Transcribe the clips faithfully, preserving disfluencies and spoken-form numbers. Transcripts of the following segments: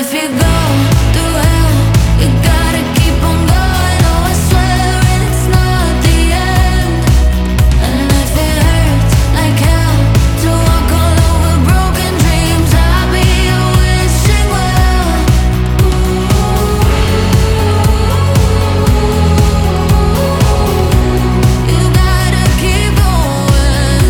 if you go through hell, you gotta keep on going. Oh, I swear it's not the end. And if it hurts like hell to walk all over broken dreams, I'll be your wishing well. You gotta keep going.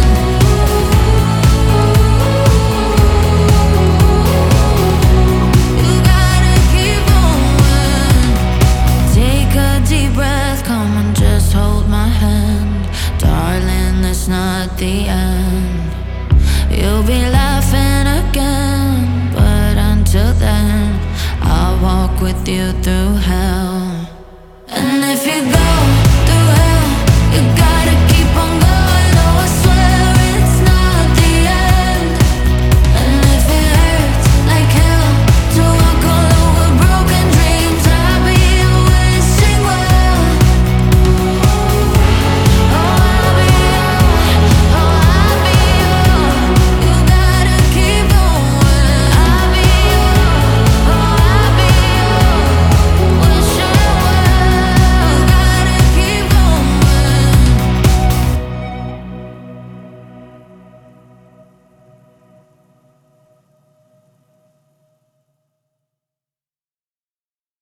You gotta keep going. Take a deep breath, come and just hold my hand. Darling, that's not the end. You'll be laughing again, but until then, I'll walk with you through